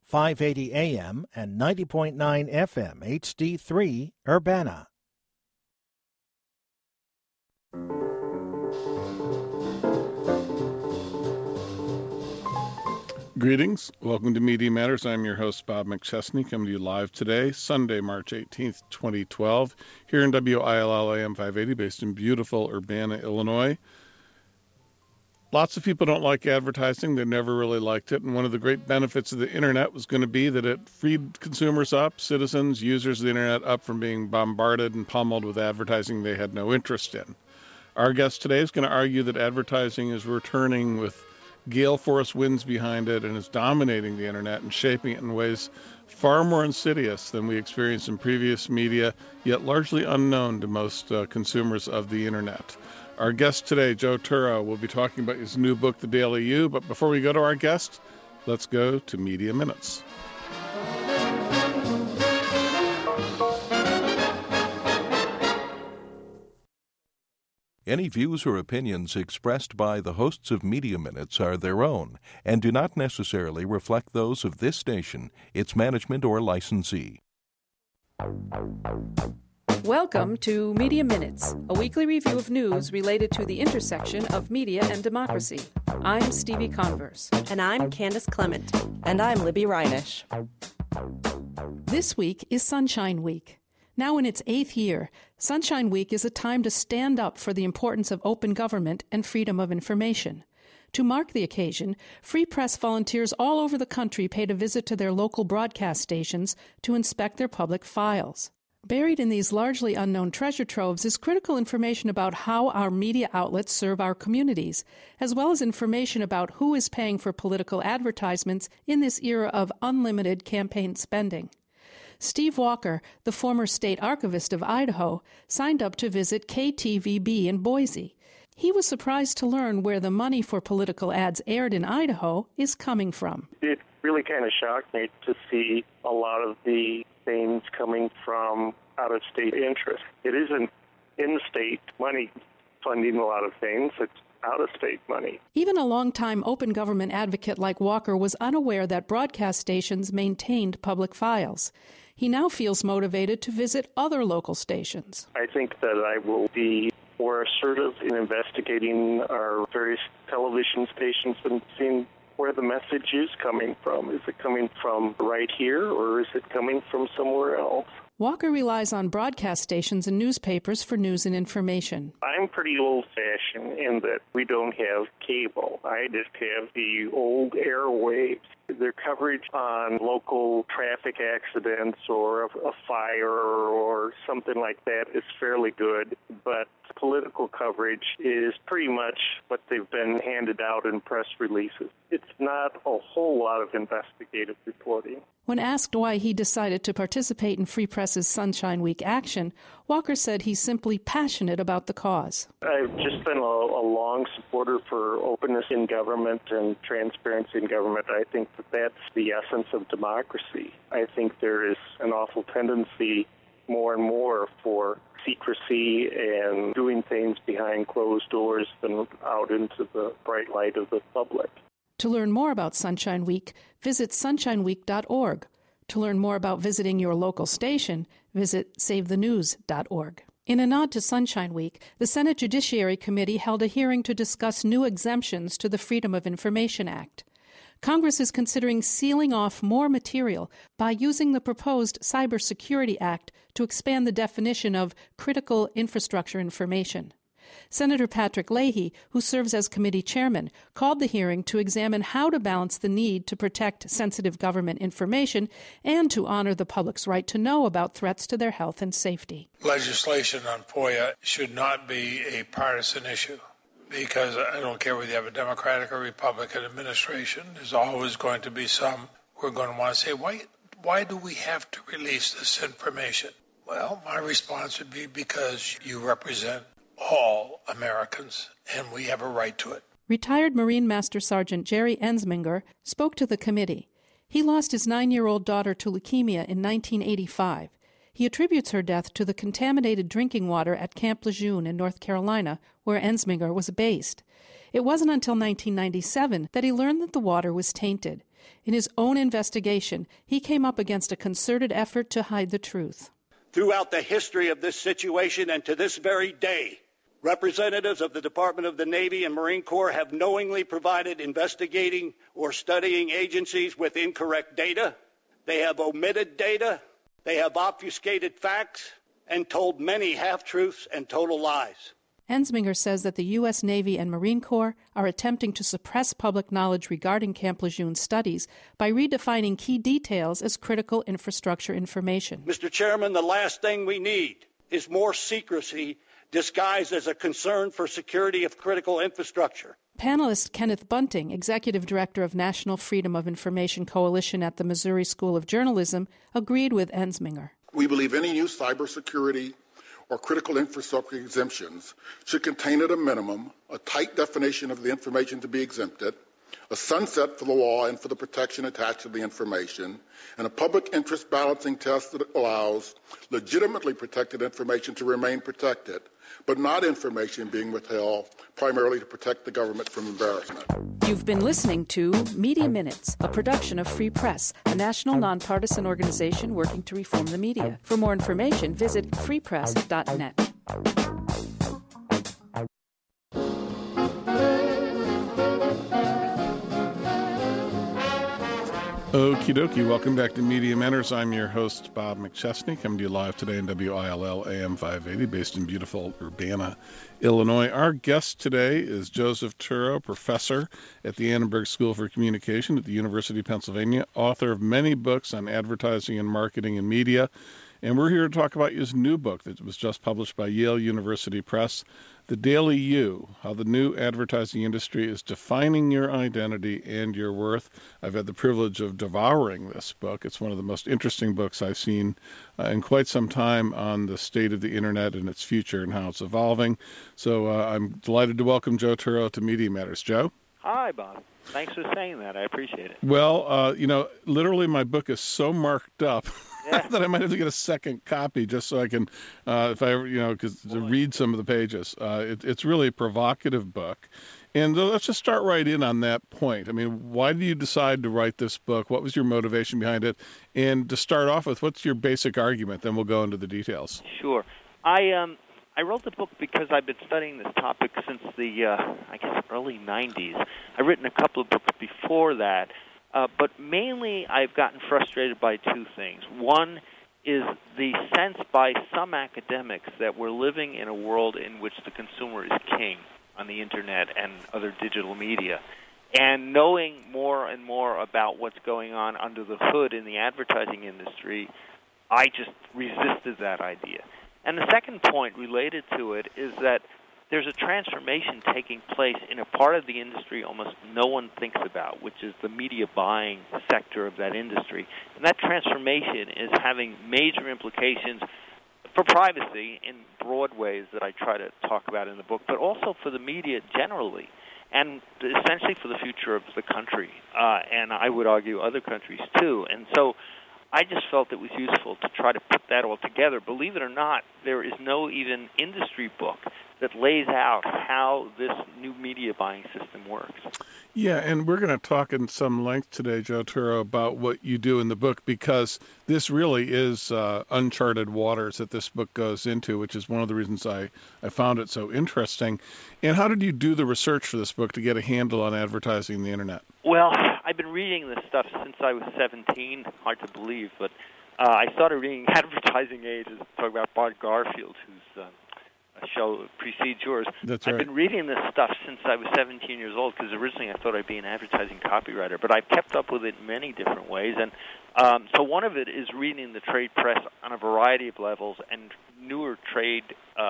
580 AM and 90.9 FM HD3 Urbana. Greetings. Welcome to Media Matters. I'm your host, Bob McChesney, coming to you live today, Sunday, March 18th, 2012, here in WILL AM 580, based in beautiful Urbana, Illinois. Lots of people don't like advertising. They never really liked it. And one of the great benefits of the Internet was going to be that it freed consumers up, citizens, users of the Internet up from being bombarded and pummeled with advertising they had no interest in. Our guest today is going to argue that advertising is returning with gale force winds behind it and is dominating the Internet and shaping it in ways far more insidious than we experienced in previous media, yet largely unknown to most consumers of the Internet. Our guest today, Joe Turo, will be talking about his new book, The Daily You. But before we go to our guest, let's go to Media Minutes. Any views or opinions expressed by the hosts of Media Minutes are their own and do not necessarily reflect those of this station, its management, or licensee. Welcome to Media Minutes, a weekly review of news related to the intersection of media and democracy. I'm Stevie Converse. And I'm Candace Clement. And I'm Libby Reinish. This week is Sunshine Week. Now in its 8th year, Sunshine Week is a time to stand up for the importance of open government and freedom of information. To mark the occasion, Free Press volunteers all over the country paid a visit to their local broadcast stations to inspect their public files. Buried in these largely unknown treasure troves is critical information about how our media outlets serve our communities, as well as information about who is paying for political advertisements in this era of unlimited campaign spending. Steve Walker, the former state archivist of Idaho, signed up to visit KTVB in Boise. He was surprised to learn where the money for political ads aired in Idaho is coming from. It really kind of shocked me to see a lot of the things coming from out-of-state interest. It isn't in-state money funding a lot of things. It's out-of-state money. Even a longtime open government advocate like Walker was unaware that broadcast stations maintained public files. He now feels motivated to visit other local stations. I think that I will be more assertive in investigating our various television stations and seeing where the message is coming from. Is it coming from right here, or is it coming from somewhere else? Walker relies on broadcast stations and newspapers for news and information. I'm pretty old-fashioned in that we don't have cable. I just have the old airwaves. Their coverage on local traffic accidents or a fire or something like that is fairly good, but political coverage is pretty much what they've been handed out in press releases. It's not a whole lot of investigative reporting. When asked why he decided to participate in Free Press's Sunshine Week action, Walker said he's simply passionate about the cause. I've just been a long supporter for openness in government and transparency in government. I think that that's the essence of democracy. I think there is an awful tendency more and more for secrecy and doing things behind closed doors than out into the bright light of the public. To learn more about Sunshine Week, visit sunshineweek.org. To learn more about visiting your local station, visit savethenews.org. In a nod to Sunshine Week, the Senate Judiciary Committee held a hearing to discuss new exemptions to the Freedom of Information Act. Congress is considering sealing off more material by using the proposed Cybersecurity Act to expand the definition of critical infrastructure information. Senator Patrick Leahy, who serves as committee chairman, called the hearing to examine how to balance the need to protect sensitive government information and to honor the public's right to know about threats to their health and safety. Legislation on FOIA should not be a partisan issue, because I don't care whether you have a Democratic or Republican administration, there's always going to be some who are going to want to say, why do we have to release this information? Well, my response would be because you represent all Americans, and we have a right to it. Retired Marine Master Sergeant Jerry Ensminger spoke to the committee. He lost his 9-year-old daughter to leukemia in 1985. He attributes her death to the contaminated drinking water at Camp Lejeune in North Carolina, where Ensminger was based. It wasn't until 1997 that he learned that the water was tainted. In his own investigation, he came up against a concerted effort to hide the truth. Throughout the history of this situation and to this very day, representatives of the Department of the Navy and Marine Corps have knowingly provided investigating or studying agencies with incorrect data. They have omitted data. They have obfuscated facts and told many half-truths and total lies. Ensminger says that the U.S. Navy and Marine Corps are attempting to suppress public knowledge regarding Camp Lejeune's studies by redefining key details as critical infrastructure information. Mr. Chairman, the last thing we need is more secrecy disguised as a concern for security of critical infrastructure. Panelist Kenneth Bunting, Executive Director of National Freedom of Information Coalition at the Missouri School of Journalism, agreed with Ensminger. We believe any new cybersecurity or critical infrastructure exemptions should contain at a minimum a tight definition of the information to be exempted, a sunset for the law and for the protection attached to the information, and a public interest balancing test that allows legitimately protected information to remain protected, but not information being withheld primarily to protect the government from embarrassment. You've been listening to Media Minutes, a production of Free Press, a national nonpartisan organization working to reform the media. For more information, visit freepress.net. Okie dokie, welcome back to Media Matters. I'm your host, Bob McChesney, coming to you live today in WILL AM 580, based in beautiful Urbana, Illinois. Our guest today is Joseph Turow, professor at the Annenberg School for Communication at the University of Pennsylvania, author of many books on advertising and marketing and media. And we're here to talk about his new book that was just published by Yale University Press, The Daily You, How the New Advertising Industry is Defining Your Identity and Your Worth. I've had the privilege of devouring this book. It's one of the most interesting books I've seen in quite some time on the state of the Internet and its future and how it's evolving. So I'm delighted to welcome Joe Turow to Media Matters. Joe? Hi, Bob. Thanks for saying that. I appreciate it. Well, literally my book is so marked up that I might have to get a second copy just so I can, if I ever, to read some of the pages. It's really a provocative book. And let's just start right in on that point. I mean, why did you decide to write this book? What was your motivation behind it? And to start off with, what's your basic argument? Then we'll go into the details. Sure. I wrote the book because I've been studying this topic since the, early 90s. I've written a couple of books before that, but mainly I've gotten frustrated by two things. One is the sense by some academics that we're living in a world in which the consumer is king on the Internet and other digital media. And knowing more and more about what's going on under the hood in the advertising industry, I just resisted that idea. And the second point related to it is that there's a transformation taking place in a part of the industry almost no one thinks about, which is the media buying sector of that industry. And that transformation is having major implications for privacy in broad ways that I try to talk about in the book, but also for the media generally, and essentially for the future of the country, and I would argue other countries too. And so I just felt it was useful to try to put that all together. Believe it or not, there is no even industry book that lays out how this new media buying system works. Yeah, and we're going to talk in some length today, Joe Turow, about what you do in the book, because this really is uncharted waters that this book goes into, which is one of the reasons I found it so interesting. And how did you do the research for this book to get a handle on advertising the Internet? Well, I've been reading this stuff since I was 17. Hard to believe, but I started reading Advertising Age, talking about Bart Garfield, who's a show precedes yours. That's right. I've been reading this stuff since I was 17 years old, because originally I thought I'd be an advertising copywriter, but I've kept up with it in many different ways. And so one of it is reading the trade press on a variety of levels and newer trade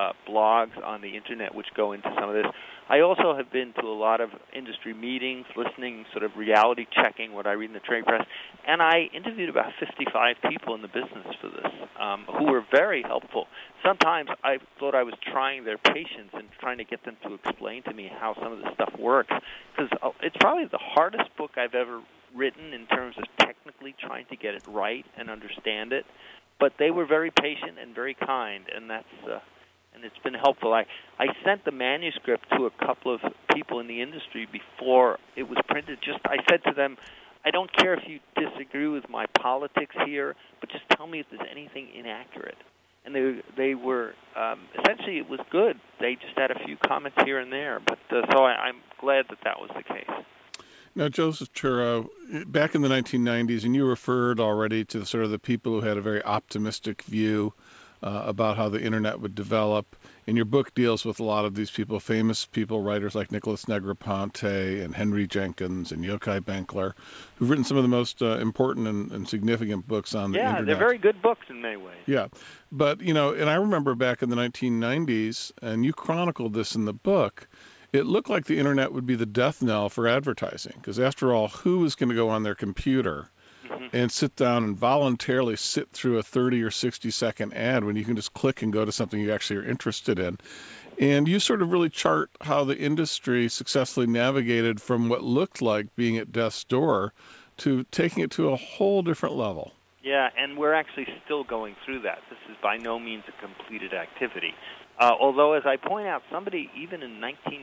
blogs on the Internet which go into some of this. I also have been to a lot of industry meetings, listening, sort of reality checking what I read in the trade press, and I interviewed about 55 people in the business for this who were very helpful. Sometimes I thought I was trying their patience and trying to get them to explain to me how some of this stuff works, because it's probably the hardest book I've ever written in terms of technically trying to get it right and understand it. But they were very patient and very kind, and that's and it's been helpful. I sent the manuscript to a couple of people in the industry before it was printed. I said to them, I don't care if you disagree with my politics here, but just tell me if there's anything inaccurate. And they were, essentially it was good. They just had a few comments here and there. But so I'm glad that was the case. Now, Joseph Turow, back in the 1990s, and you referred already to sort of the people who had a very optimistic view about how the Internet would develop. And your book deals with a lot of these people, famous people, writers like Nicholas Negroponte and Henry Jenkins and Yochai Benkler, who've written some of the most important and significant books on the Internet. Yeah, they're very good books in many ways. Yeah. But, and I remember back in the 1990s, and you chronicled this in the book, it looked like the Internet would be the death knell for advertising. Because after all, who is going to go on their computer and sit down and voluntarily sit through a 30 or 60-second ad when you can just click and go to something you actually are interested in? And you sort of really chart how the industry successfully navigated from what looked like being at death's door to taking it to a whole different level. Yeah, and we're actually still going through that. This is by no means a completed activity. Although, as I point out, somebody even in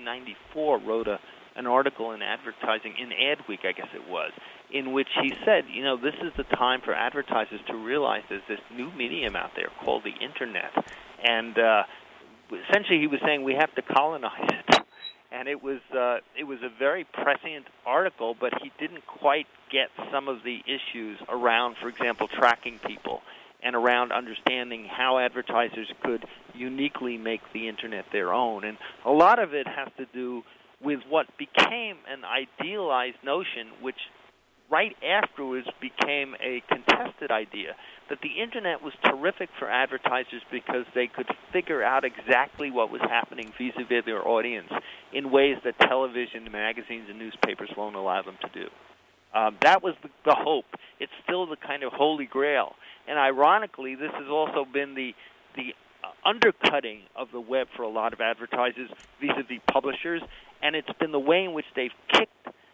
1994 wrote an article in Advertising, in Adweek, I guess it was, in which he said, this is the time for advertisers to realize there's this new medium out there called the Internet. And essentially he was saying we have to colonize it. And it was a very prescient article, but he didn't quite get some of the issues around, for example, tracking people and around understanding how advertisers could uniquely make the Internet their own. And a lot of it has to do with what became an idealized notion, which right afterwards became a contested idea, that the Internet was terrific for advertisers because they could figure out exactly what was happening vis-a-vis their audience in ways that television, magazines, and newspapers won't allow them to do. That was the hope. It's still the kind of holy grail. And ironically, this has also been the undercutting of the web for a lot of advertisers vis-a-vis publishers, and it's been the way in which they've kicked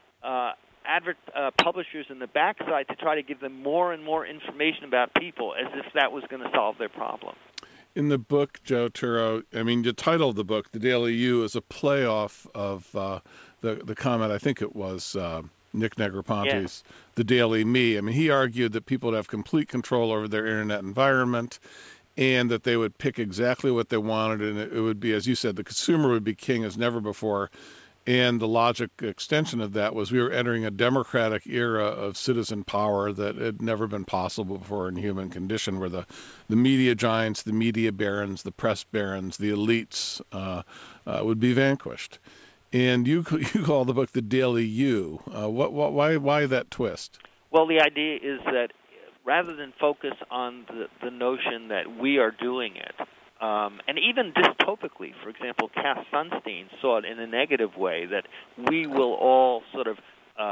publishers in the backside to try to give them more and more information about people as if that was going to solve their problem. In the book, Joe Turow, the title of the book, The Daily You, is a play-off of the comment, I think it was Nick Negroponte's The Daily Me. He argued that people would have complete control over their Internet environment and that they would pick exactly what they wanted, and it would be, as you said, the consumer would be king as never before. And the logic extension of that was we were entering a democratic era of citizen power that had never been possible before in human condition, where the media giants, the media barons, the press barons, the elites would be vanquished. And you call the book The Daily You. Why that twist? Well, the idea is that rather than focus on the notion that we are doing it, and even dystopically, for example, Cass Sunstein saw it in a negative way, that we will all sort of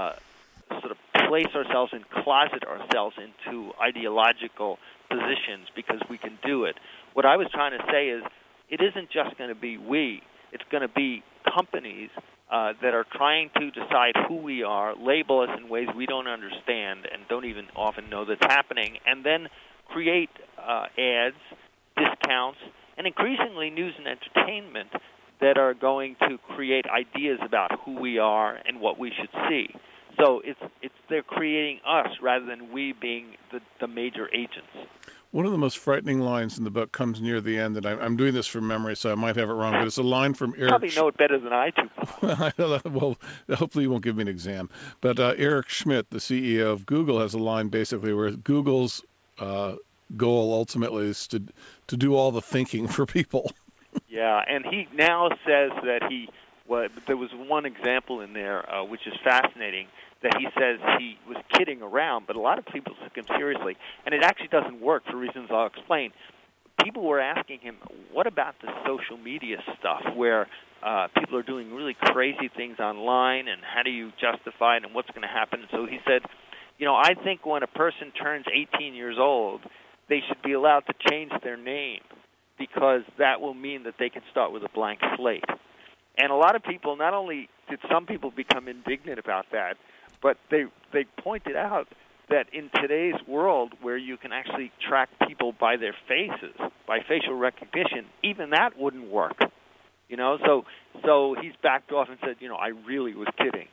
place ourselves and closet ourselves into ideological positions because we can do it. What I was trying to say is it isn't just going to be we. It's going to be companies that are trying to decide who we are, label us in ways we don't understand and don't even often know that's happening, and then create ads, discounts, and increasingly news and entertainment that are going to create ideas about who we are and what we should see. So they're creating us rather than we being the major agents. One of the most frightening lines in the book comes near the end, and I'm doing this from memory, so I might have it wrong, but it's a line from Eric... You probably know it better than I do. Well, hopefully you won't give me an exam. But Eric Schmidt, the CEO of Google, has a line basically where Google's goal ultimately is to do all the thinking for people. Yeah, and he now says that there was one example in there which is fascinating, that he says he was kidding around, but a lot of people took him seriously. And it actually doesn't work for reasons I'll explain. People were asking him, what about the social media stuff where people are doing really crazy things online, and how do you justify it, and what's going to happen? And so he said, I think when a person turns 18 years old, they should be allowed to change their name, because that will mean that they can start with a blank slate. And a lot of people, not only did some people become indignant about that, but they pointed out that in today's world where you can actually track people by their faces, by facial recognition, even that wouldn't work. So he's backed off and said, I really was kidding.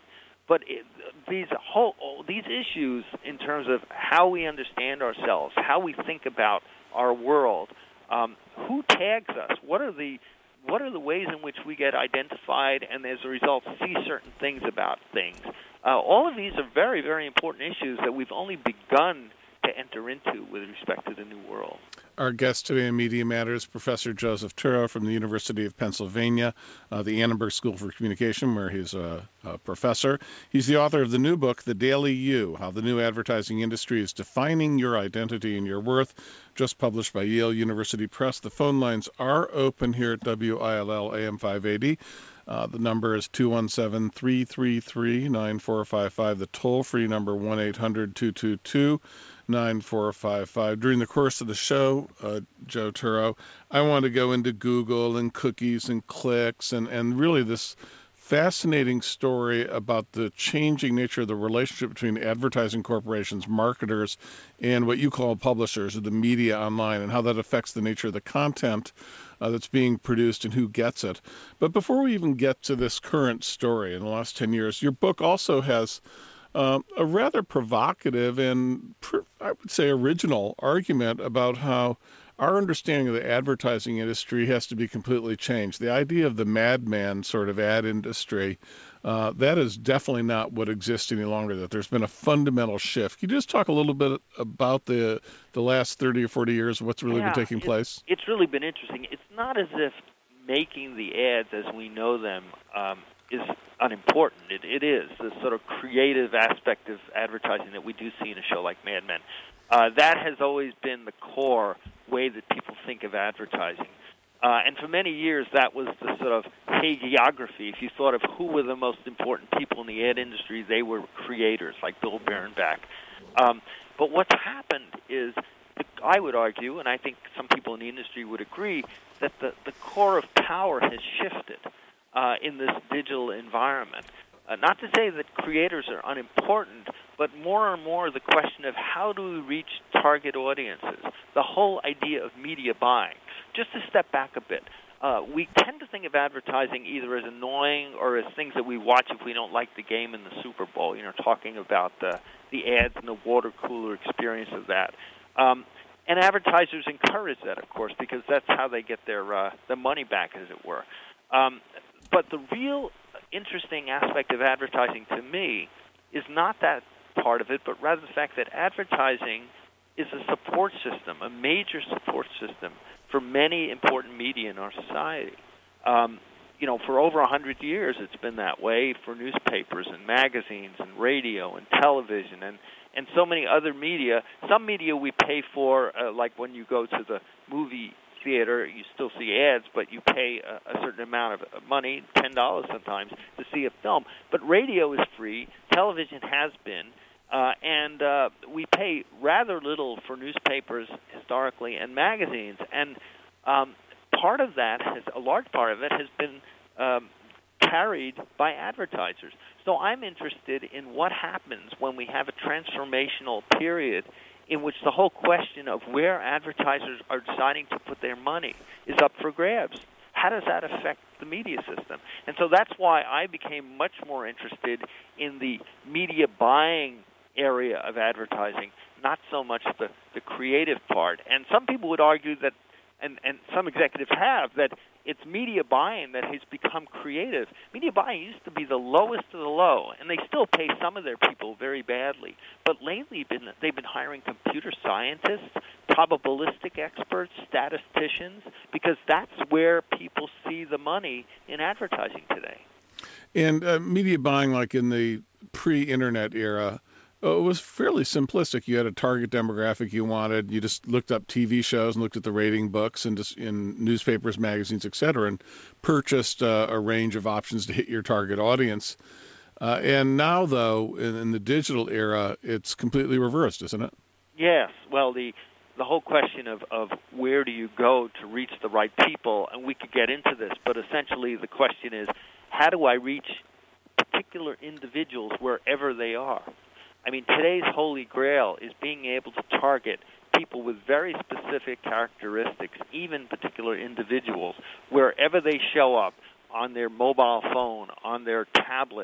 But these issues in terms of how we understand ourselves, how we think about our world, who tags us, what are the ways in which we get identified and as a result see certain things about things. All of these are very, very important issues that we've only begun to enter into with respect to the new world. Our guest today in Media Matters, Professor Joseph Turow from the University of Pennsylvania, the Annenberg School for Communication, where he's a professor. He's the author of the new book, The Daily You, How the New Advertising Industry is Defining Your Identity and Your Worth, just published by Yale University Press. The phone lines are open here at WILL AM 580. The number is 217-333-9455. The toll-free number 1-800-222-9455. During the course of the show, Joe Turow, I want to go into Google and cookies and clicks and really this fascinating story about the changing nature of the relationship between advertising corporations, marketers, and what you call publishers, or the media online, and how that affects the nature of the content that's being produced and who gets it. But before we even get to this current story in the last 10 years, your book also has a rather provocative and, I would say, original argument about how our understanding of the advertising industry has to be completely changed. The idea of the madman sort of ad industry, that is definitely not what exists any longer, that there's been a fundamental shift. Can you just talk a little bit about the last 30 or 40 years, what's really been taking place? It's really been interesting. It's not as if making the ads as we know them is unimportant. It is the sort of creative aspect of advertising that we do see in a show like Mad Men. That has always been the core way that people think of advertising. And for many years, that was the sort of hagiography. If you thought of who were the most important people in the ad industry, they were creators, like Bill Bernbach. But what's happened is, I would argue, and I think some people in the industry would agree, that the core of power has shifted in this digital environment. Not to say that creators are unimportant, but more and more the question of how do we reach target audiences, the whole idea of media buying. Just to step back a bit, we tend to think of advertising either as annoying or as things that we watch if we don't like the game in the Super Bowl, talking about the ads and the water cooler experience of that. And advertisers encourage that, of course, because that's how they get their money back, as it were. But the real interesting aspect of advertising to me is not that part of it, but rather the fact that advertising is a support system, a major support system for many important media in our society. For over 100 years it's been that way for newspapers and magazines and radio and television and so many other media. Some media we pay for, like when you go to the movie theater, you still see ads, but you pay a certain amount of money, $10 sometimes, to see a film. But radio is free, television has been, and we pay rather little for newspapers historically and magazines. And part of that, a large part of it, has been carried by advertisers. So I'm interested in what happens when we have a transformational period in which the whole question of where advertisers are deciding to put their money is up for grabs. How does that affect the media system? And so that's why I became much more interested in the media buying area of advertising, not so much the creative part. And some people would argue that, and some executives have, that it's media buying that has become creative. Media buying used to be the lowest of the low, and they still pay some of their people very badly. But lately, they've been hiring computer scientists, probabilistic experts, statisticians, because that's where people see the money in advertising today. And media buying, like in the pre-internet era, it was fairly simplistic. You had a target demographic you wanted. You just looked up TV shows and looked at the rating books and just in newspapers, magazines, etc., and purchased a range of options to hit your target audience. And now, though, in the digital era, it's completely reversed, isn't it? Yes. Well, the whole question of where do you go to reach the right people, and we could get into this, but essentially the question is, how do I reach particular individuals wherever they are? I mean, today's holy grail is being able to target people with very specific characteristics, even particular individuals, wherever they show up, on their mobile phone, on their tablet,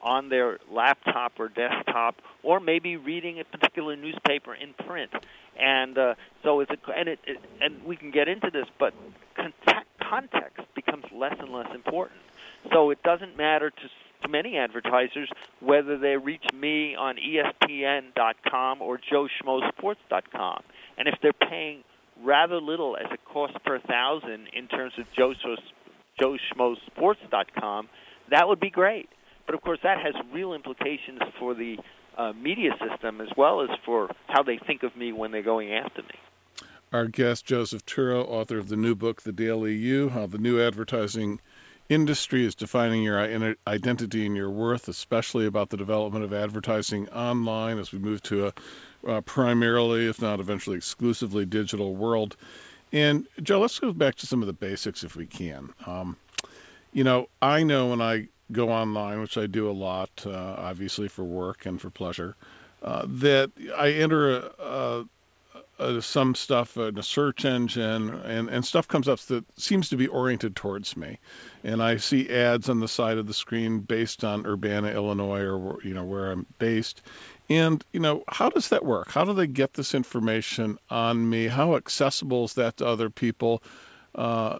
on their laptop or desktop, or maybe reading a particular newspaper in print. And so and we can get into this, but context becomes less and less important. So it doesn't matter to many advertisers whether they reach me on ESPN.com or JoeSchmoSports.com. And if they're paying rather little as a cost per thousand in terms of JoeSchmoSports.com, that would be great. But, of course, that has real implications for the media system as well as for how they think of me when they're going after me. Our guest, Joseph Turow, author of the new book, The Daily You, How the New Advertising Industry is Defining Your Identity and Your Worth, especially about the development of advertising online as we move to a primarily, if not eventually exclusively, digital world. And, Joe, let's go back to some of the basics if we can. I know when I go online, which I do a lot, obviously for work and for pleasure, that I enter some stuff in a search engine, and stuff comes up that seems to be oriented towards me. And I see ads on the side of the screen based on Urbana, Illinois, or where I'm based. And, how does that work? How do they get this information on me? How accessible is that to other people? What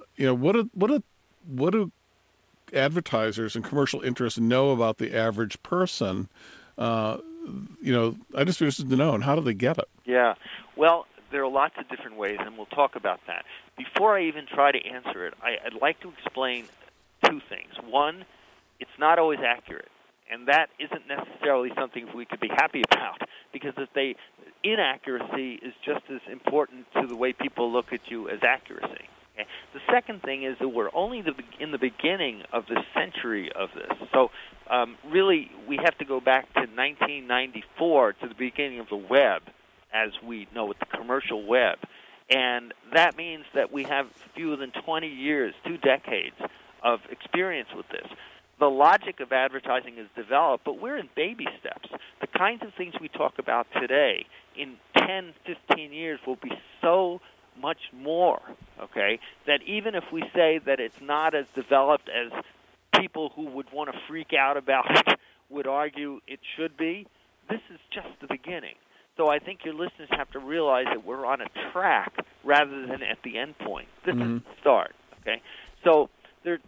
do advertisers and commercial interests know about the average person? I just interested to know, and how do they get it? Yeah. Well, there are lots of different ways, and we'll talk about that. Before I even try to answer it, I'd like to explain two things. One, it's not always accurate, and that isn't necessarily something we could be happy about, because inaccuracy is just as important to the way people look at you as accuracy. Okay? The second thing is that we're only in the beginning of the century of this. So really, we have to go back to 1994, to the beginning of the web, as we know it, the commercial web. And that means that we have fewer than 20 years, 2 decades of experience with this. The logic of advertising is developed, but we're in baby steps. The kinds of things we talk about today in 10, 15 years will be so much more, okay, that even if we say that it's not as developed as people who would want to freak out about it would argue it should be, this is just the beginning. So I think your listeners have to realize that we're on a track rather than at the end point. This is the start, okay? So the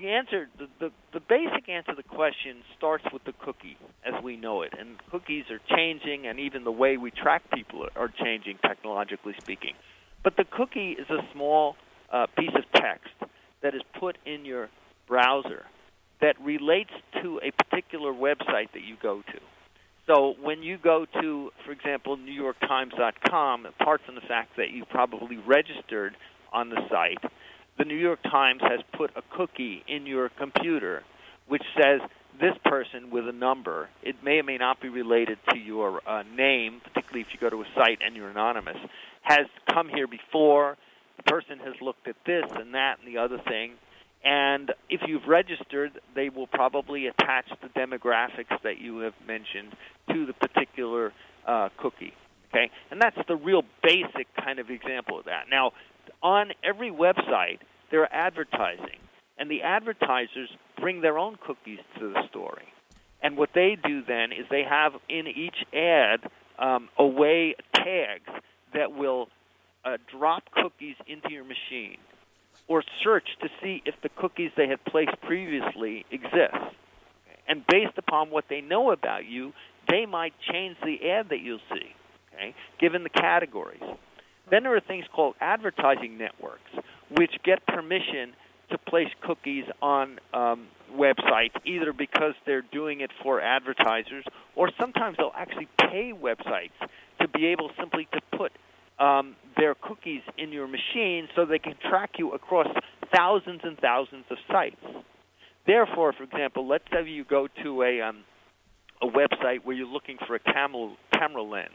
basic answer to the question starts with the cookie as we know it. And cookies are changing, and even the way we track people are changing, technologically speaking. But the cookie is a small piece of text that is put in your browser that relates to a particular website that you go to. So when you go to, for example, NewYorkTimes.com, apart from the fact that you probably registered on the site, the New York Times has put a cookie in your computer which says this person with a number, it may or may not be related to your name, particularly if you go to a site and you're anonymous, has come here before, the person has looked at this and that and the other thing, and if you've registered, they will probably attach the demographics that you have mentioned to the particular cookie, okay? And that's the real basic kind of example of that. Now, on every website, there are advertising, and the advertisers bring their own cookies to the story. And what they do then is they have in each ad away tags that will drop cookies into your machine or search to see if the cookies they had placed previously exist. And based upon what they know about you, they might change the ad that you'll see, okay, given the categories. Then there are things called advertising networks, which get permission to place cookies on websites, either because they're doing it for advertisers, or sometimes they'll actually pay websites to be able simply to put their cookies in your machine so they can track you across thousands and thousands of sites. Therefore, for example, let's say you go to a website where you're looking for a camera lens,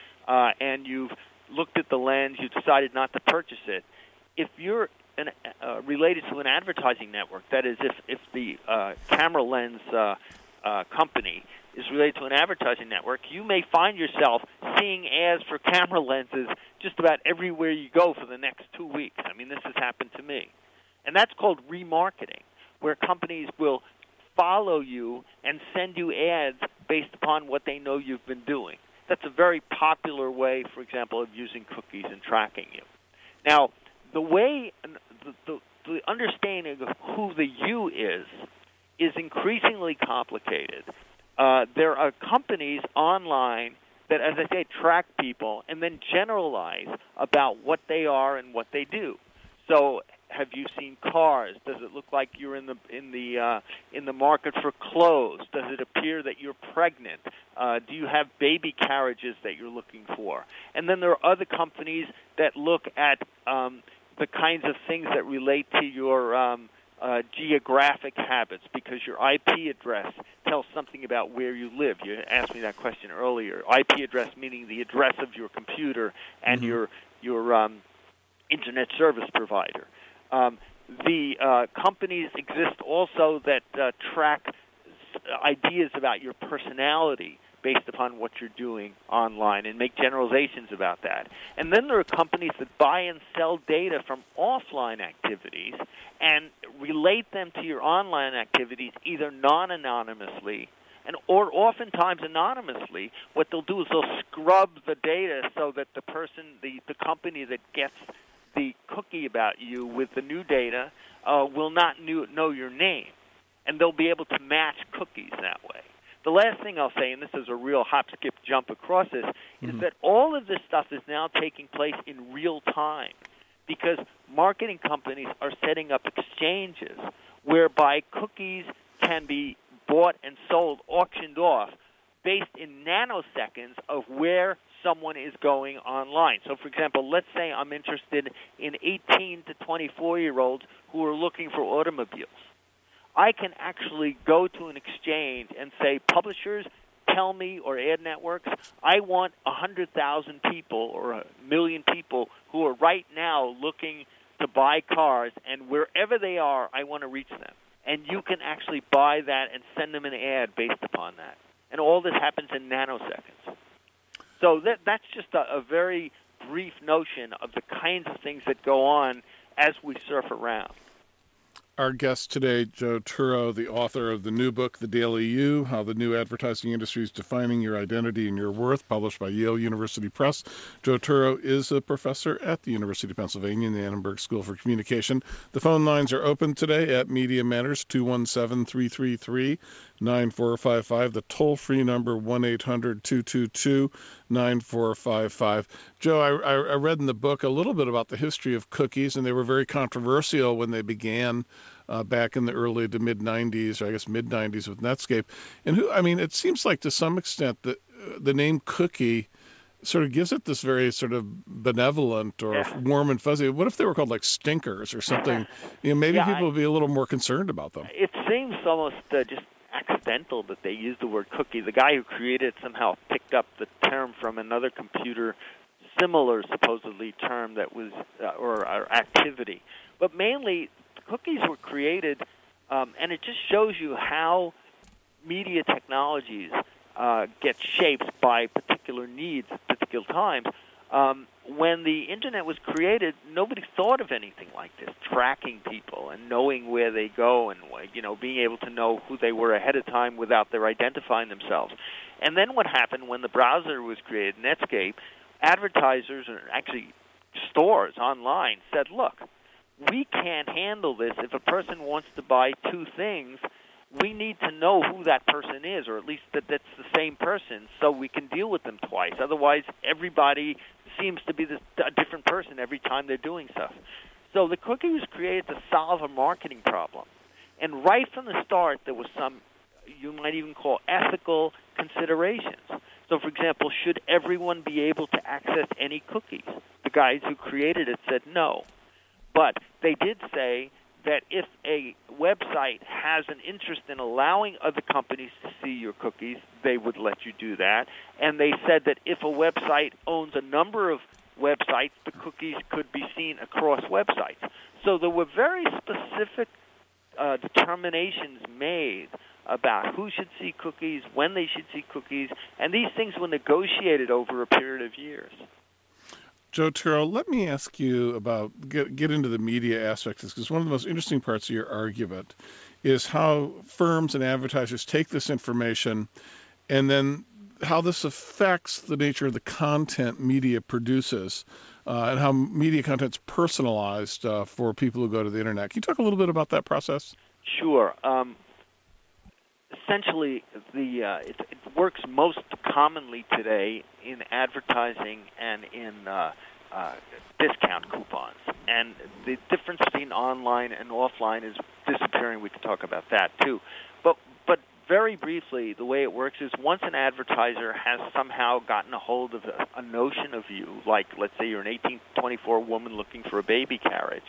and you've looked at the lens, you decided not to purchase it. If you're related to an advertising network, that is, if the camera lens company is related to an advertising network, you may find yourself seeing ads for camera lenses just about everywhere you go for the next 2 weeks. I mean, this has happened to me. And that's called remarketing, where companies will follow you and send you ads based upon what they know you've been doing. That's a very popular way, for example, of using cookies and tracking you. Now, the way, the understanding of who the you is increasingly complicated. There are companies online that, as I say, track people and then generalize about what they are and what they do. So, have you seen cars? Does it look like you're in the market for clothes? Does it appear that you're pregnant? Do you have baby carriages that you're looking for? And then there are other companies that look at the kinds of things that relate to your geographic habits, because your IP address tells something about where you live. You asked me that question earlier. IP address meaning the address of your computer and your internet service provider. The companies exist also that track ideas about your personality based upon what you're doing online and make generalizations about that. And then there are companies that buy and sell data from offline activities and relate them to your online activities either non-anonymously or oftentimes anonymously. What they'll do is they'll scrub the data so that the person, the company that gets the cookie about you with the new data will not know your name, and they'll be able to match cookies that way. The last thing I'll say, and this is a real hop, skip, jump across this, is that all of this stuff is now taking place in real time because marketing companies are setting up exchanges whereby cookies can be bought and sold, auctioned off, based in nanoseconds of where someone is going online. So, for example, let's say I'm interested in 18 to 24-year-olds who are looking for automobiles. I can actually go to an exchange and say, publishers, tell me, or ad networks, I want 100,000 people or 1 million people who are right now looking to buy cars, and wherever they are, I want to reach them. And you can actually buy that and send them an ad based upon that. And all this happens in nanoseconds. So that's just a very brief notion of the kinds of things that go on as we surf around. Our guest today, Joe Turo, the author of the new book, The Daily You, How the New Advertising Industry is Defining Your Identity and Your Worth, published by Yale University Press. Joe Turo is a professor at the University of Pennsylvania in the Annenberg School for Communication. The phone lines are open today at Media Matters, 217-333-9455. The toll-free number, 1-800-222-9455. Joe, I read in the book a little bit about the history of cookies, and they were very controversial when they began back in the early to mid-'90s, or I guess mid-'90s with Netscape. And it seems like to some extent that the name cookie sort of gives it this very sort of benevolent or warm and fuzzy. What if they were called like stinkers or something? Maybe people would be a little more concerned about them. It seems almost just accidental that they used the word cookie. The guy who created it somehow picked up the term from another computer, similar supposedly term that was or activity. But mainly, cookies were created, and it just shows you how media technologies get shaped by particular needs at particular times. When the Internet was created, nobody thought of anything like this, tracking people and knowing where they go and being able to know who they were ahead of time without their identifying themselves. And then what happened when the browser was created, Netscape, advertisers, or actually stores online, said, look, we can't handle this. If a person wants to buy two things, we need to know who that person is, or at least that that's the same person, so we can deal with them twice. Otherwise, everybody seems to be a different person every time they're doing stuff. So the cookie was created to solve a marketing problem. And right from the start, there was some, you might even call, ethical considerations. So, for example, should everyone be able to access any cookies? The guys who created it said no. But they did say that if a website has an interest in allowing other companies to see your cookies, they would let you do that. And they said that if a website owns a number of websites, the cookies could be seen across websites. So there were very specific determinations made about who should see cookies, when they should see cookies, and these things were negotiated over a period of years. Joe Turo, let me ask you about, get into the media aspect of this, because one of the most interesting parts of your argument is how firms and advertisers take this information and then how this affects the nature of the content media produces and how media content's personalized for people who go to the internet. Can you talk a little bit about that process? Sure. Essentially, it works most commonly today in advertising and in discount coupons. And the difference between online and offline is disappearing. We can talk about that too. But very briefly, the way it works is once an advertiser has somehow gotten a hold of a notion of you, like let's say you're an 18 to 24 woman looking for a baby carriage,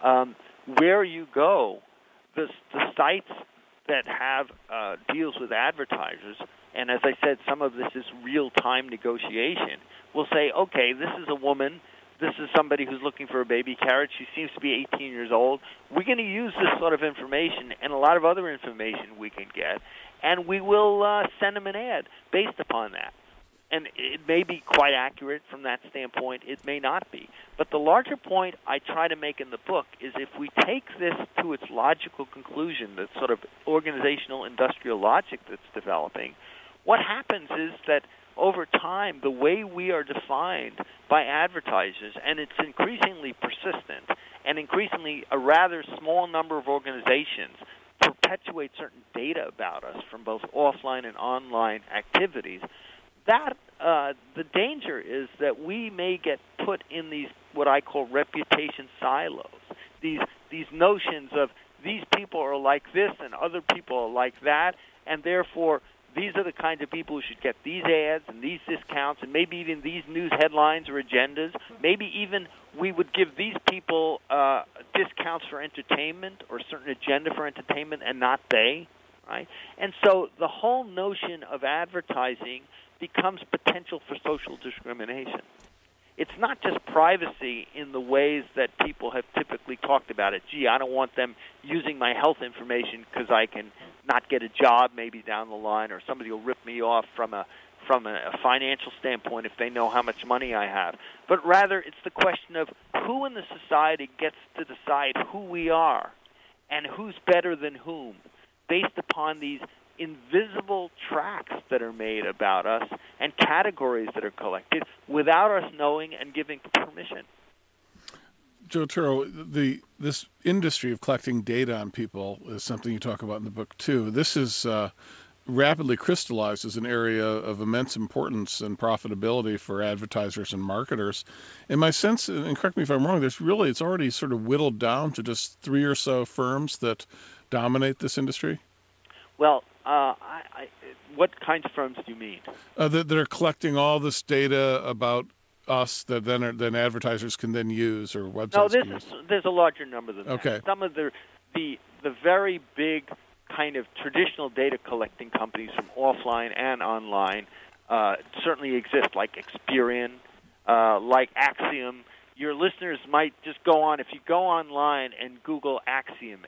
where you go, the sites that have deals with advertisers, and as I said, some of this is real-time negotiation, will say, okay, this is a woman, this is somebody who's looking for a baby carriage, she seems to be 18 years old, we're going to use this sort of information and a lot of other information we can get, and we will send them an ad based upon that. And it may be quite accurate from that standpoint. It may not be. But the larger point I try to make in the book is if we take this to its logical conclusion, the sort of organizational industrial logic that's developing, what happens is that over time, the way we are defined by advertisers, and it's increasingly persistent, and increasingly a rather small number of organizations perpetuate certain data about us from both offline and online activities, that the danger is that we may get put in these what I call reputation silos. These notions of these people are like this and other people are like that, and therefore these are the kinds of people who should get these ads and these discounts and maybe even these news headlines or agendas. Maybe even we would give these people discounts for entertainment or a certain agenda for entertainment and not they, right? And so the whole notion of advertising becomes potential for social discrimination. It's not just privacy in the ways that people have typically talked about it. Gee, I don't want them using my health information because I can not get a job maybe down the line, or somebody will rip me off from a financial standpoint if they know how much money I have. But rather, it's the question of who in the society gets to decide who we are and who's better than whom based upon these invisible tracks that are made about us and categories that are collected without us knowing and giving permission. Joe Turro, this industry of collecting data on people is something you talk about in the book too. This is rapidly crystallized as an area of immense importance and profitability for advertisers and marketers. In my sense, and correct me if I'm wrong, it's already sort of whittled down to just 3 or so firms that dominate this industry? Well, what kinds of firms do you mean? That are collecting all this data about us that then advertisers can then use, or websites can use. There's a larger number than okay. that. Some of the very big kind of traditional data collecting companies from offline and online certainly exist, like Experian, like Acxiom. Your listeners might just go on, if you go online and Google Acxiom,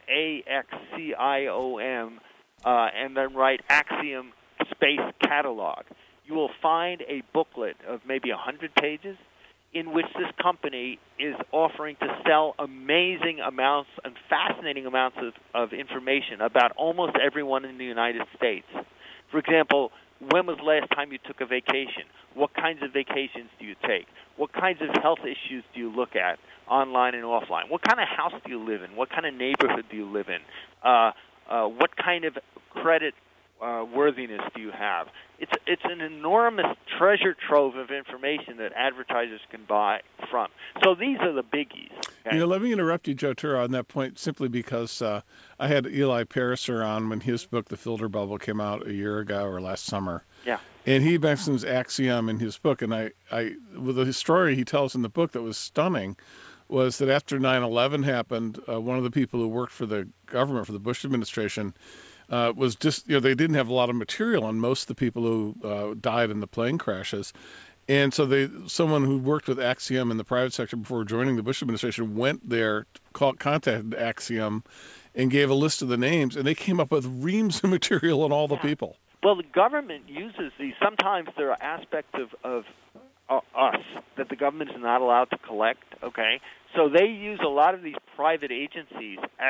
Acxiom, and then write Acxiom space catalog, you will find a booklet of maybe 100 pages in which this company is offering to sell amazing amounts and fascinating amounts of information about almost everyone in the United States. For example, when was the last time you took a vacation? What kinds of vacations do you take? What kinds of health issues do you look at online and offline? What kind of house do you live in? What kind of neighborhood do you live in? What kind of credit worthiness do you have? It's an enormous treasure trove of information that advertisers can buy from. So these are the biggies. Okay? Let me interrupt you, Joe Turro, on that point, simply because I had Eli Pariser on when his book, The Filter Bubble, came out a year ago or last summer. Yeah. And he mentions Acxiom in his book, and with the story he tells in the book that was stunning was that after 9/11 happened, one of the people who worked for the government, for the Bush administration, was just, they didn't have a lot of material on most of the people who died in the plane crashes. And so someone who worked with Acxiom in the private sector before joining the Bush administration went there, contacted Acxiom, and gave a list of the names, and they came up with reams of material on all the people. Well, the government uses these. Sometimes there are aspects of us that the government is not allowed to collect, okay? So they use a lot of these private agencies as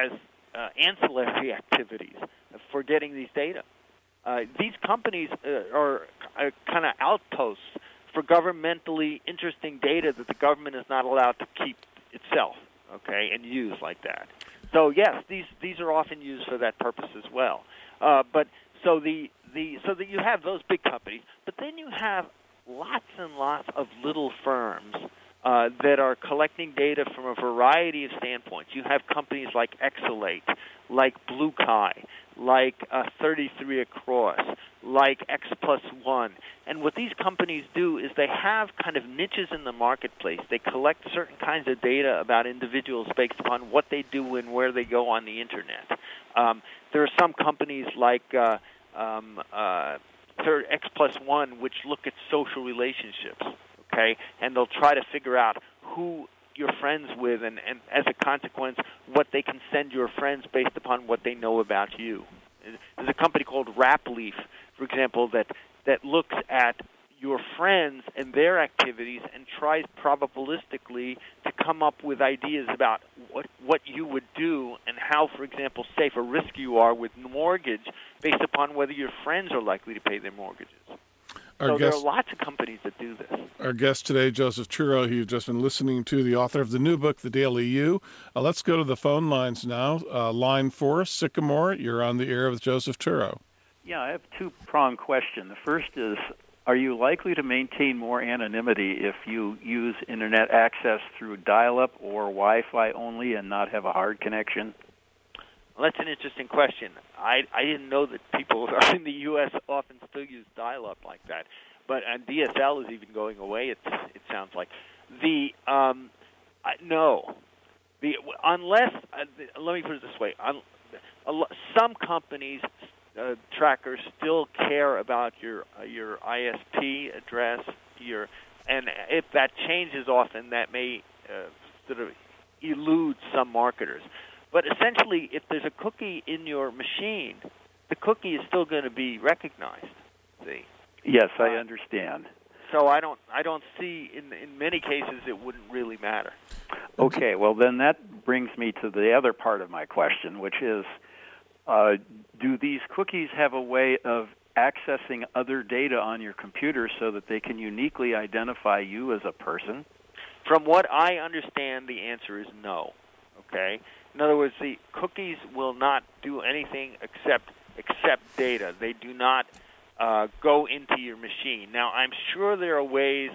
ancillary activities for getting these data. These companies are kind of outposts for governmentally interesting data that the government is not allowed to keep itself, okay, and use like that. So yes, these are often used for that purpose as well. But so that you have those big companies, but then you have lots and lots of little firms that are collecting data from a variety of standpoints. You have companies like Exalate, like BlueKai, like 33 Across, like X+1. And what these companies do is they have kind of niches in the marketplace. They collect certain kinds of data about individuals based upon what they do and where they go on the Internet. There are some companies like X+1 which look at social relationships, okay, and they'll try to figure out who you're friends with and as a consequence, what they can send your friends based upon what they know about you. There's a company called Rapleaf, for example, that looks at your friends and their activities and tries probabilistically to come up with ideas about what you would do and how, for example, safe or risky you are with mortgage based upon whether your friends are likely to pay their mortgages. There are lots of companies that do this. Our guest today, Joseph Turow, who you've just been listening to, the author of the new book, The Daily You. Let's go to the phone lines now. Line 4, Sycamore, you're on the air with Joseph Turow. Yeah, I have a two-pronged question. The first is, are you likely to maintain more anonymity if you use Internet access through dial-up or Wi-Fi only and not have a hard connection? Well, that's an interesting question. I didn't know that people in the U.S. often still use dial-up like that, but DSL is even going away. It sounds like no. Unless let me put it this way: some companies trackers still care about your ISP address, and if that changes often, that may sort of elude some marketers. But essentially, if there's a cookie in your machine, the cookie is still going to be recognized. See? Yes, I understand. So I don't see in many cases it wouldn't really matter. Okay, well then that brings me to the other part of my question, which is, do these cookies have a way of accessing other data on your computer so that they can uniquely identify you as a person? From what I understand, the answer is no. Okay? In other words, the cookies will not do anything except data. They do not go into your machine. Now, I'm sure there are ways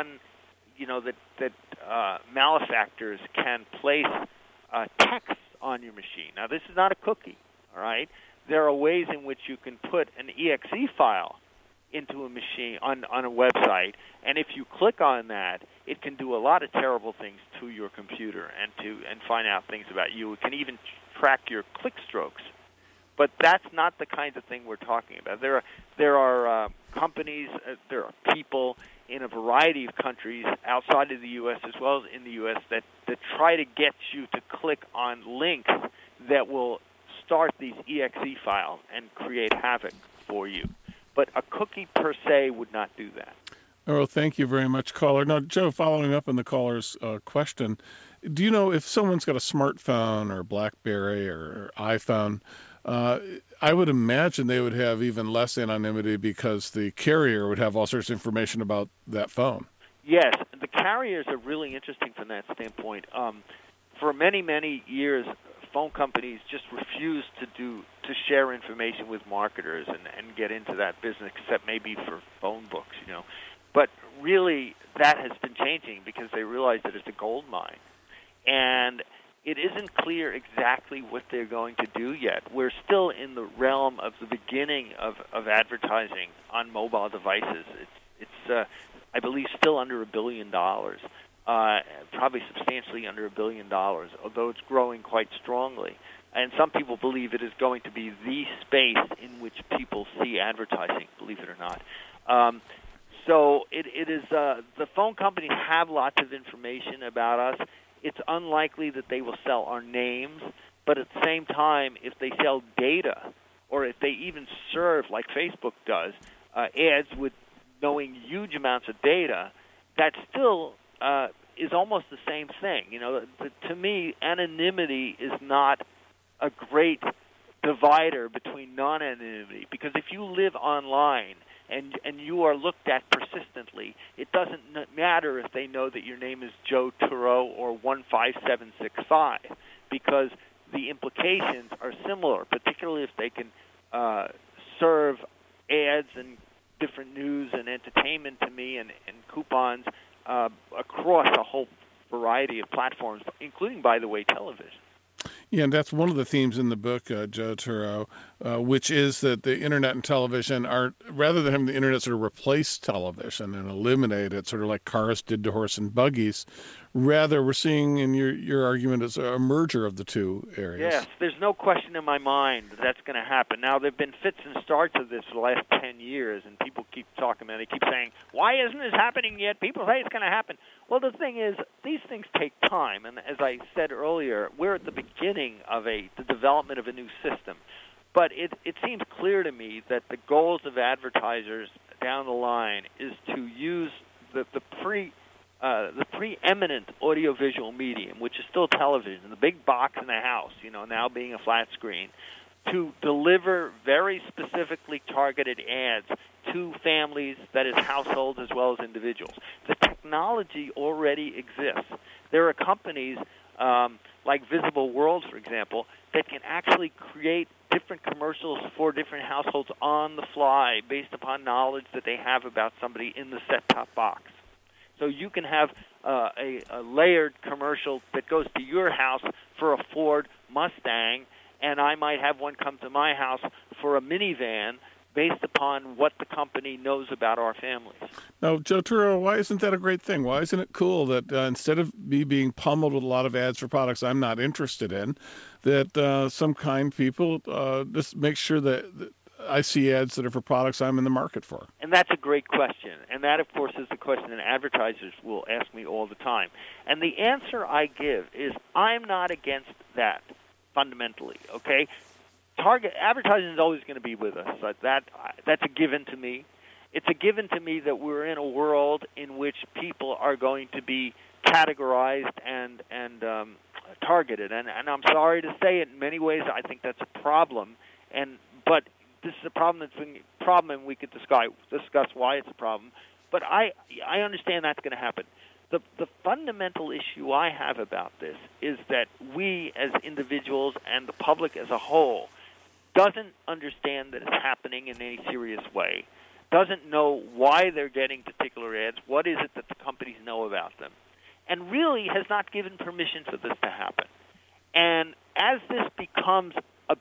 that malefactors can place text on your machine. Now, this is not a cookie, all right? There are ways in which you can put an exe file into a machine on a website, and if you click on that, it can do a lot of terrible things to your computer and find out things about you. It can even track your click strokes. But that's not the kind of thing we're talking about. There are companies, there are people in a variety of countries outside of the U.S. as well as in the U.S. that try to get you to click on links that will start these exe files and create havoc for you. But a cookie per se would not do that. Oh, thank you very much, caller. Now, Joe, following up on the caller's question, do you know if someone's got a smartphone or BlackBerry or iPhone, I would imagine they would have even less anonymity because the carrier would have all sorts of information about that phone. Yes, the carriers are really interesting from that standpoint. For many, many years, phone companies just refused to share information with marketers and get into that business, except maybe for phone books, But really, that has been changing because they realize that it's a gold mine. And it isn't clear exactly what they're going to do yet. We're still in the realm of the beginning of advertising on mobile devices. It's I believe, still under $1 billion. Probably substantially under $1 billion, although it's growing quite strongly. And some people believe it is going to be the space in which people see advertising, believe it or not. So it is the phone companies have lots of information about us. It's unlikely that they will sell our names, but at the same time, if they sell data, or if they even serve, like Facebook does, ads with knowing huge amounts of data, that still is almost the same thing. To me, anonymity is not a great divider between non-anonymity, because if you live online and you are looked at persistently, it doesn't matter if they know that your name is Joe Turow or 15765, because the implications are similar, particularly if they can serve ads and different news and entertainment to me and coupons across a whole variety of platforms, including, by the way, television. Yeah, and that's one of the themes in the book, Joe Turow, which is that the internet and television are, rather than having the internet sort of replace television and eliminate it, sort of like cars did to horse and buggies, rather we're seeing in your argument as a merger of the two areas. Yes, there's no question in my mind that that's going to happen. Now, there have been fits and starts of this for the last 10 years, and people keep talking about it. They keep saying, why isn't this happening yet? People say it's going to happen. Well, the thing is, these things take time, and as I said earlier, we're at the beginning of the development of a new system. But it seems clear to me that the goals of advertisers down the line is to use the preeminent audiovisual medium, which is still television, the big box in the house, now being a flat screen, to deliver very specifically targeted ads to families, that is households as well as individuals. The technology already exists. There are companies like Visible Worlds, for example, that can actually create different commercials for different households on the fly based upon knowledge that they have about somebody in the set-top box. So you can have a layered commercial that goes to your house for a Ford Mustang, and I might have one come to my house for a minivan based upon what the company knows about our families. Now, Joe Turow, why isn't that a great thing? Why isn't it cool that instead of me being pummeled with a lot of ads for products I'm not interested in, that some kind people just make sure that I see ads that are for products I'm in the market for? And that's a great question. And that, of course, is the question that advertisers will ask me all the time. And the answer I give is I'm not against that fundamentally, okay? Target advertising is always going to be with us. That's a given to me. It's a given to me that we're in a world in which people are going to be categorized and targeted. And I'm sorry to say it, in many ways I think that's a problem. But this is a problem and we could discuss why it's a problem. But I understand that's going to happen. The fundamental issue I have about this is that we as individuals and the public as a whole doesn't understand that it's happening in any serious way, doesn't know why they're getting particular ads, what is it that the companies know about them, and really has not given permission for this to happen. And as this becomes the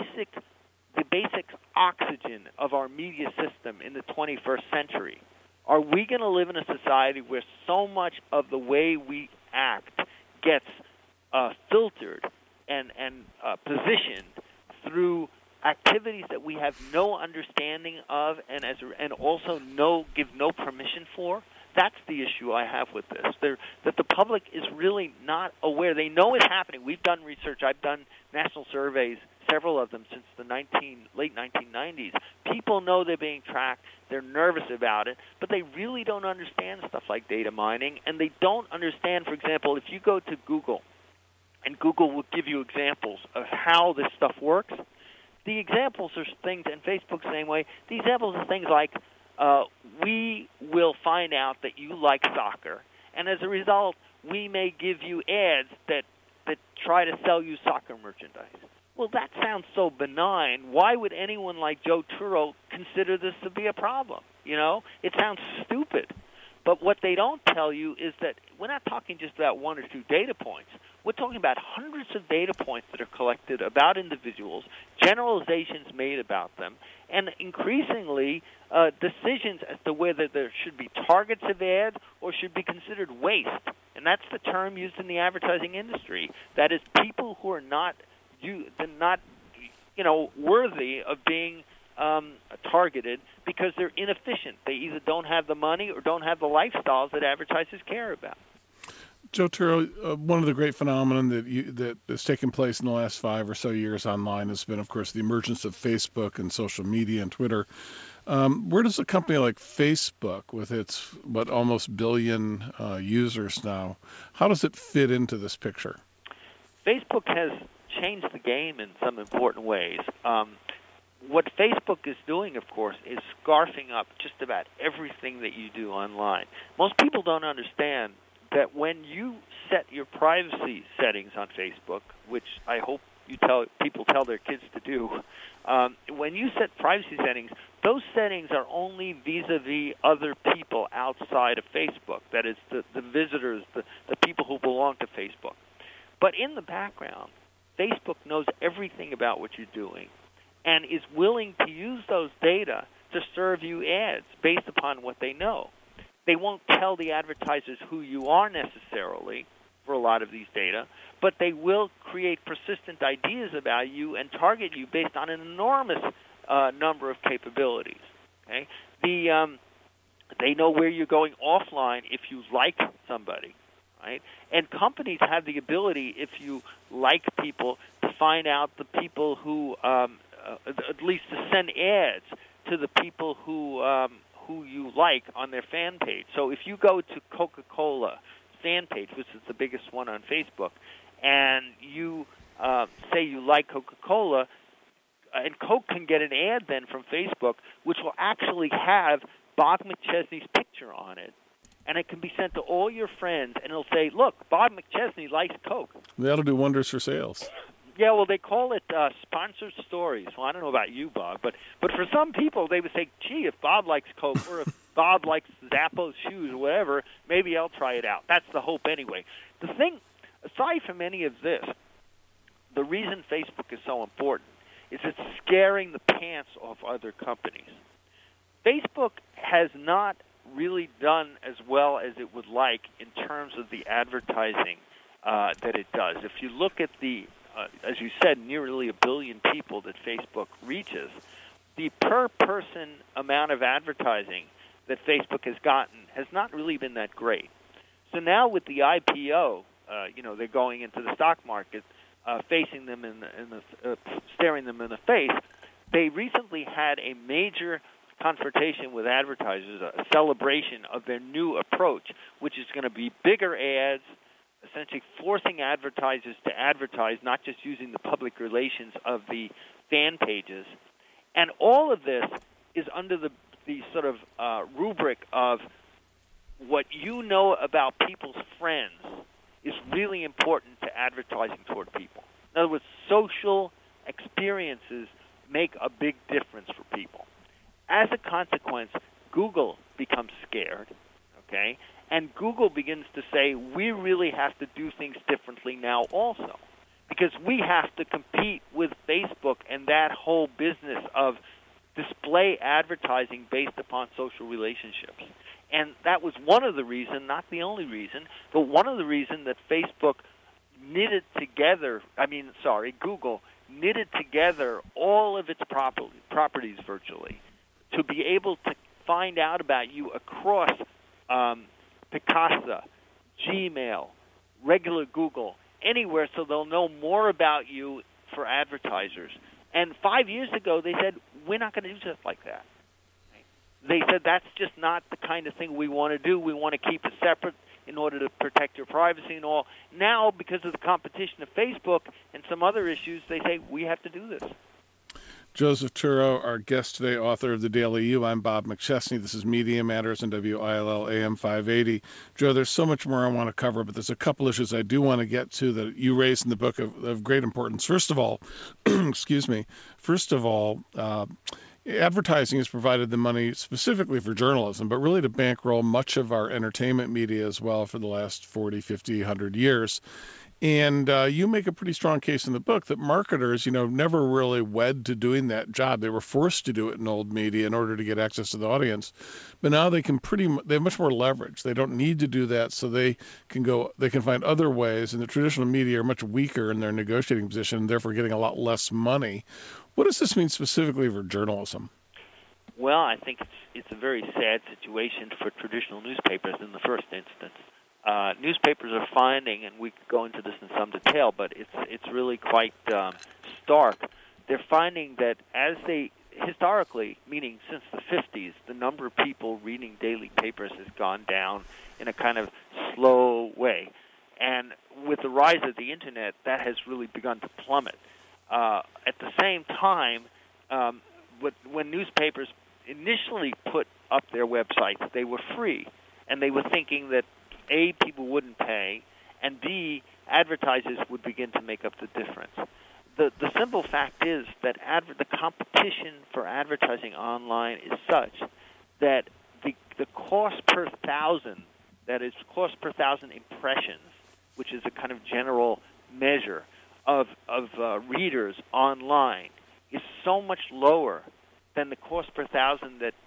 basic oxygen of our media system in the 21st century, are we going to live in a society where so much of the way we act gets filtered and positioned through activities that we have no understanding of and also give no permission for? That's the issue I have with this. That the public is really not aware. They know it's happening. We've done research. I've done national surveys, several of them since the late 1990s. People know they're being tracked. They're nervous about it, but they really don't understand stuff like data mining, and they don't understand, for example, if you go to Google, and Google will give you examples of how this stuff works, the examples are things, and Facebook's the same way, the examples are things like, we will find out that you like soccer, and as a result, we may give you ads that try to sell you soccer merchandise. Well, that sounds so benign. Why would anyone like Joe Turow consider this to be a problem? It sounds stupid. But what they don't tell you is that we're not talking just about one or two data points. We're talking about hundreds of data points that are collected about individuals, generalizations made about them, and increasingly decisions as to whether there should be targets of ads or should be considered waste. And that's the term used in the advertising industry. That is, people who are not worthy of being targeted because they're inefficient. They either don't have the money or don't have the lifestyles that advertisers care about. Joe Turow, one of the great phenomena that has taken place in the last 5 or so years online has been, of course, the emergence of Facebook and social media and Twitter. Where does a company like Facebook, with its almost billion users now, how does it fit into this picture? Facebook has changed the game in some important ways. What Facebook is doing, of course, is scarfing up just about everything that you do online. Most people don't understand that when you set your privacy settings on Facebook, which I hope people tell their kids to do, when you set privacy settings, those settings are only vis-a-vis other people outside of Facebook. That is, the visitors, the people who belong to Facebook. But in the background, Facebook knows everything about what you're doing and is willing to use those data to serve you ads based upon what they know. They won't tell the advertisers who you are necessarily for a lot of these data, but they will create persistent ideas about you and target you based on an enormous number of capabilities. Okay? They know where you're going offline if you like somebody. Right? And companies have the ability, if you like people, to find out the people who, at least to send ads to the people who you like on their fan page. So if you go to Coca-Cola fan page, which is the biggest one on Facebook, and you say you like Coca-Cola, and Coke can get an ad then from Facebook, which will actually have Bob McChesney's picture on it. And it can be sent to all your friends, and it'll say, look, Bob McChesney likes Coke. That'll do wonders for sales. Yeah, well, they call it sponsored stories. Well, I don't know about you, Bob, but for some people, they would say, gee, if Bob likes Coke or if Bob likes Zappos shoes or whatever, maybe I'll try it out. That's the hope anyway. The thing, aside from any of this, the reason Facebook is so important is it's scaring the pants off other companies. Facebook has not really done as well as it would like in terms of the advertising that it does. If you look at the, as you said, nearly 1 billion people that Facebook reaches, the per-person amount of advertising that Facebook has gotten has not really been that great. So now with the IPO, they're going into the stock market, facing them staring them in the face. They recently had a major confrontation with advertisers, a celebration of their new approach, which is going to be bigger ads, essentially forcing advertisers to advertise, not just using the public relations of the fan pages. And all of this is under the sort of rubric of what you know about people's friends is really important to advertising toward people. In other words, social experiences make a big difference for people. As a consequence, Google becomes scared, okay? And Google begins to say, we really have to do things differently now also, because we have to compete with Facebook and that whole business of display advertising based upon social relationships. And that was one of the reasons, not the only reason, but one of the reasons that Google knitted together all of its properties virtually to be able to find out about you across Picasa, Gmail, regular Google, anywhere, so they'll know more about you for advertisers. And 5 years ago, they said, we're not going to do stuff like that. They said, that's just not the kind of thing we want to do. We want to keep it separate in order to protect your privacy and all. Now, because of the competition of Facebook and some other issues, they say, we have to do this. Joseph Turow, our guest today, author of The Daily You. I'm Bob McChesney. This is Media Matters on WILL AM 580. Joe, there's so much more I want to cover, but there's a couple issues I do want to get to that you raised in the book of great importance. First of all, advertising has provided the money specifically for journalism, but really to bankroll much of our entertainment media as well for the last 40, 50, 100 years. And you make a pretty strong case in the book that marketers, never really wed to doing that job. They were forced to do it in old media in order to get access to the audience. But now they have much more leverage. They don't need to do that, so they can find other ways. And the traditional media are much weaker in their negotiating position, and therefore getting a lot less money. What does this mean specifically for journalism? Well, I think it's a very sad situation for traditional newspapers in the first instance. Newspapers are finding, and we could go into this in some detail, but it's really quite stark. They're finding that as they historically, meaning since the 50s, the number of people reading daily papers has gone down in a kind of slow way. And with the rise of the Internet, that has really begun to plummet. At the same time, when newspapers initially put up their websites, they were free, and they were thinking that, A, people wouldn't pay, and B, advertisers would begin to make up the difference. The simple fact is that the competition for advertising online is such that the cost per thousand, that is cost per thousand impressions, which is a kind of general measure of readers online, is so much lower than the cost per thousand that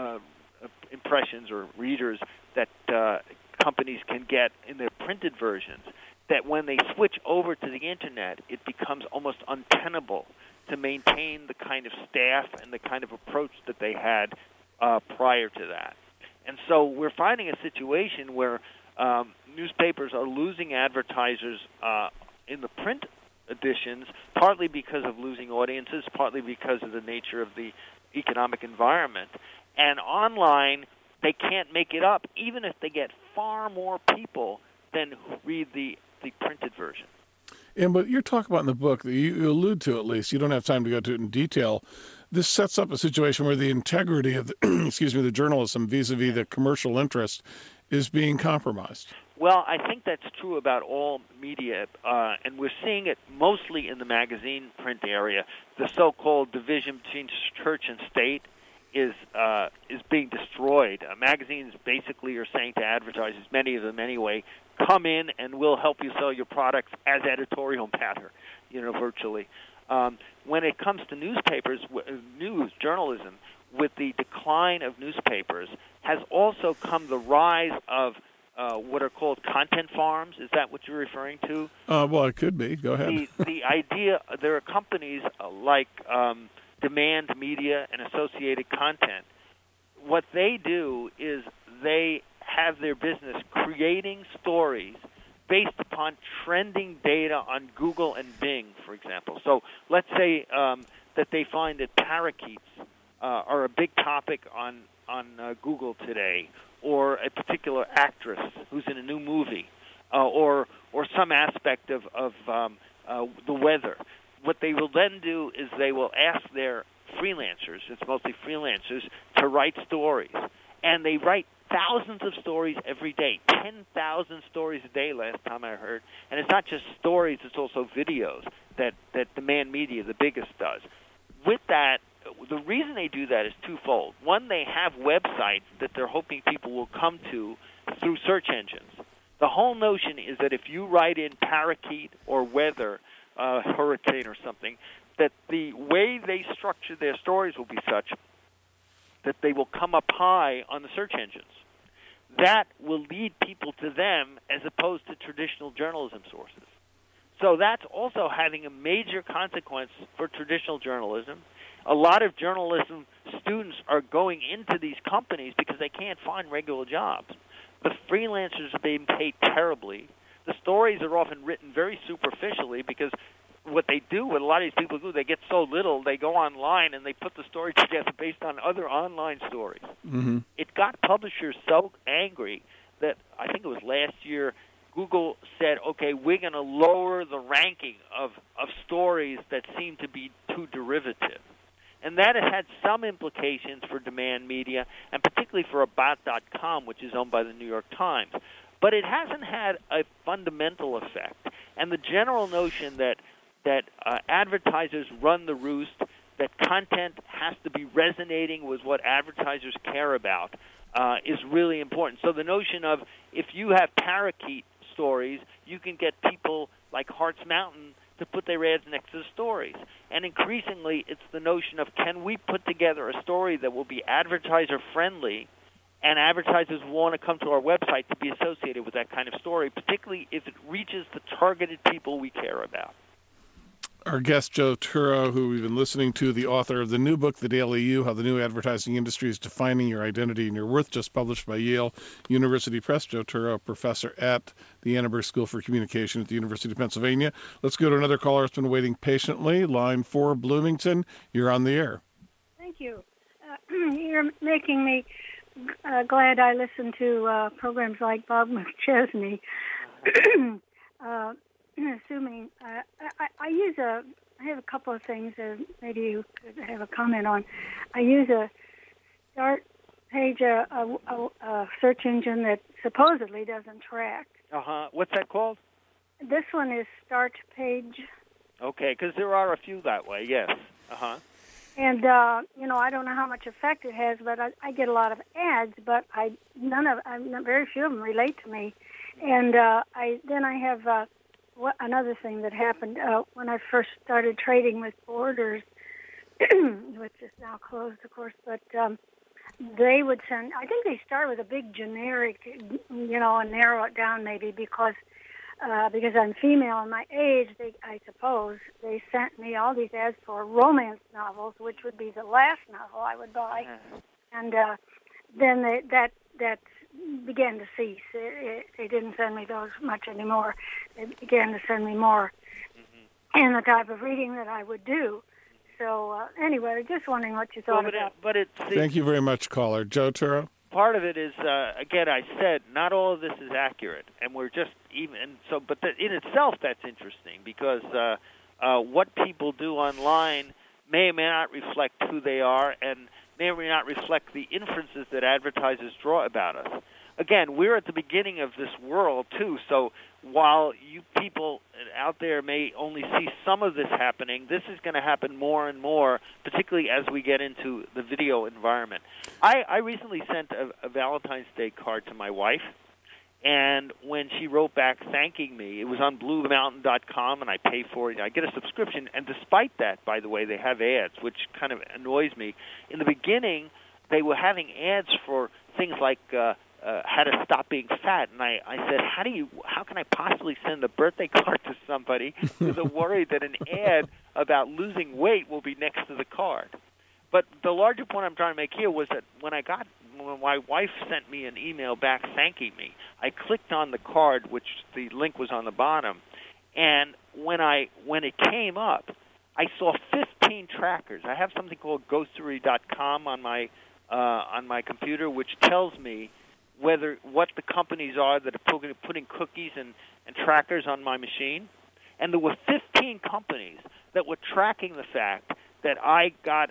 impressions or readers that companies can get in their printed versions, that when they switch over to the Internet, it becomes almost untenable to maintain the kind of staff and the kind of approach that they had prior to that. And so we're finding a situation where newspapers are losing advertisers in the print editions, partly because of losing audiences, partly because of the nature of the economic environment. And online, they can't make it up, even if they get far more people than who read the printed version. And what you're talking about in the book, that you allude to at least, you don't have time to go to it in detail, this sets up a situation where the integrity of the journalism vis-a-vis the commercial interest is being compromised. Well, I think that's true about all media, and we're seeing it mostly in the magazine print area. The so-called division between church and state is being destroyed. Magazines basically are saying to advertisers, many of them anyway, come in and we'll help you sell your products as editorial matter, virtually. When it comes to newspapers, news journalism, with the decline of newspapers, has also come the rise of what are called content farms. Is that what you're referring to? Well, it could be. Go ahead. The idea, there are companies like Demand Media and Associated Content. What they do is they have their business creating stories based upon trending data on Google and Bing, for example. So let's say that they find that parakeets are a big topic on Google today, or a particular actress who's in a new movie, or some aspect of the weather. What they will then do is they will ask their freelancers, it's mostly freelancers, to write stories. And they write thousands of stories every day, 10,000 stories a day last time I heard. And it's not just stories, it's also videos that Demand Media, the biggest, does. With that, the reason they do that is twofold. One, they have websites that they're hoping people will come to through search engines. The whole notion is that if you write in parakeet or weather, hurricane or something, that the way they structure their stories will be such that they will come up high on the search engines. That will lead people to them as opposed to traditional journalism sources. So that's also having a major consequence for traditional journalism. A lot of journalism students are going into these companies because they can't find regular jobs. The freelancers are being paid terribly. The stories are often written very superficially because what they do, what a lot of these people do, they get so little, they go online and they put the story together based on other online stories. Mm-hmm. It got publishers so angry that I think it was last year, Google said, okay, we're going to lower the ranking of stories that seem to be too derivative. And that has had some implications for Demand Media, and particularly for About.com, which is owned by the New York Times. But it hasn't had a fundamental effect. And the general notion that advertisers run the roost, that content has to be resonating with what advertisers care about, is really important. So the notion of if you have parakeet stories, you can get people like Hart's Mountain to put their ads next to the stories. And increasingly, it's the notion of can we put together a story that will be advertiser-friendly, and advertisers want to come to our website to be associated with that kind of story, particularly if it reaches the targeted people we care about. Our guest, Joe Turo, who we've been listening to, the author of the new book, The Daily You, How the New Advertising Industry is Defining Your Identity and Your Worth, just published by Yale University Press. Joe Turo, professor at the Annenberg School for Communication at the University of Pennsylvania. Let's go to another caller who's been waiting patiently. Line 4, Bloomington. You're on the air. Thank you. You're making me glad I listen to programs like Bob McChesney. assuming I have a couple of things that maybe you could have a comment on. I use a start page, a search engine that supposedly doesn't track. What's that called? This one is Start Page. Okay, because there are a few that way, yes. And, I don't know how much effect it has, but I get a lot of ads, but very few of them relate to me. And I have another thing that happened when I first started trading with Borders, which is now closed, of course, but they would send, I think they start with a big generic, and narrow it down maybe because I'm female and my age, I suppose, they sent me all these ads for romance novels, which would be the last novel I would buy. And then that began to cease. They didn't send me those much anymore. They began to send me more and the type of reading that I would do. So anyway, just wondering what you thought about it. Thank you very much, caller. Joe Turro? Part of it is, again, I said, not all of this is accurate, and we're just but in itself that's interesting because what people do online may or may not reflect who they are and may or may not reflect the inferences that advertisers draw about us. Again, we're at the beginning of this world, too, so while you people out there may only see some of this happening, this is going to happen more and more, particularly as we get into the video environment. I recently sent a Valentine's Day card to my wife, and when she wrote back thanking me, it was on BlueMountain.com, and I pay for it. I get a subscription, and despite that, by the way, they have ads, which kind of annoys me. In the beginning, they were having ads for things like how to stop being fat, and I said, how can I possibly send a birthday card to somebody with a worry that an ad about losing weight will be next to the card? But the larger point I'm trying to make here was that when my wife sent me an email back thanking me, I clicked on the card, which the link was on the bottom, and when it came up, I saw 15 trackers. I have something called Ghostery.com on my computer, which tells me what the companies are that are putting cookies and trackers on my machine. And there were 15 companies that were tracking the fact that I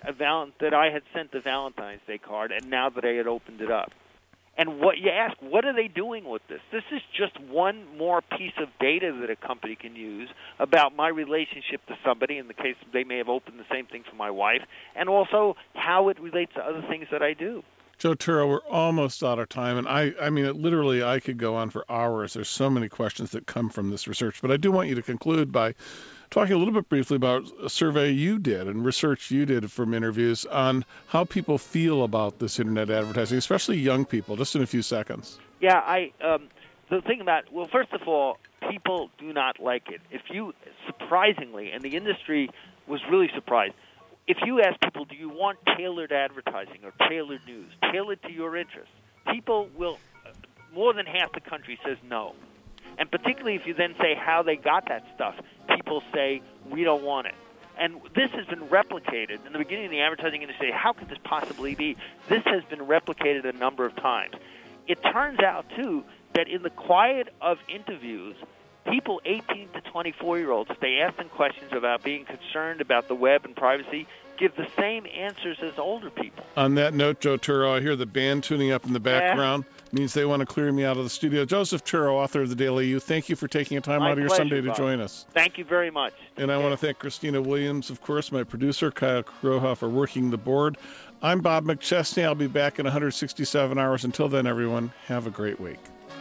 had sent the Valentine's Day card, and now that I had opened it up. And what you ask, what are they doing with this? This is just one more piece of data that a company can use about my relationship to somebody, in the case they may have opened the same thing for my wife, and also how it relates to other things that I do. Joe Turro, we're almost out of time, and I mean, literally, I could go on for hours. There's so many questions that come from this research, but I do want you to conclude by talking a little bit briefly about a survey you did and research you did from interviews on how people feel about this internet advertising, especially young people, just in a few seconds. Yeah, the thing about, well, first of all, people do not like it. Surprisingly, and the industry was really surprised, if you ask people, do you want tailored advertising or tailored news, tailored to your interests, people will, more than half the country says no. And particularly if you then say how they got that stuff, people say, we don't want it. And this has been replicated. In the beginning of the advertising industry, how could this possibly be? This has been replicated a number of times. It turns out, too, that in the quiet of interviews, people 18 to 24-year-olds, if they ask them questions about being concerned about the web and privacy, give the same answers as older people. On that note, Joe Turro, I hear the band tuning up in the background. Means they want to clear me out of the studio. Joseph Turro, author of The Daily You, thank you for taking a time out of your Sunday to join us. Thank you very much. And I want to thank Christina Williams, of course, my producer, Kyle Kroha, for working the board. I'm Bob McChesney. I'll be back in 167 hours. Until then, everyone, have a great week.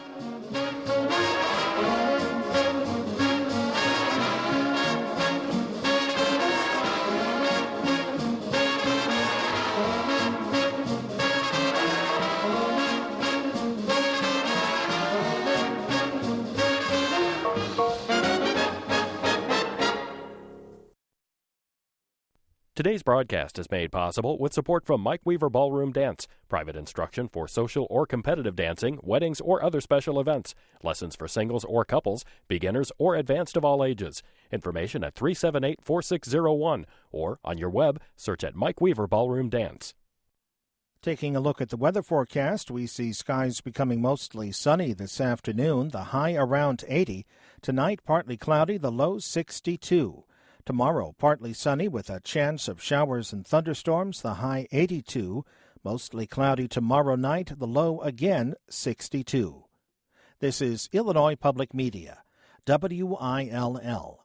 Today's broadcast is made possible with support from Mike Weaver Ballroom Dance, private instruction for social or competitive dancing, weddings, or other special events, lessons for singles or couples, beginners or advanced of all ages. Information at 378-4601 or on your web, search at Mike Weaver Ballroom Dance. Taking a look at the weather forecast, we see skies becoming mostly sunny this afternoon, the high around 80. Tonight, partly cloudy, the low 62. Tomorrow, partly sunny with a chance of showers and thunderstorms, the high 82. Mostly cloudy tomorrow night, the low again 62. This is Illinois Public Media, WILL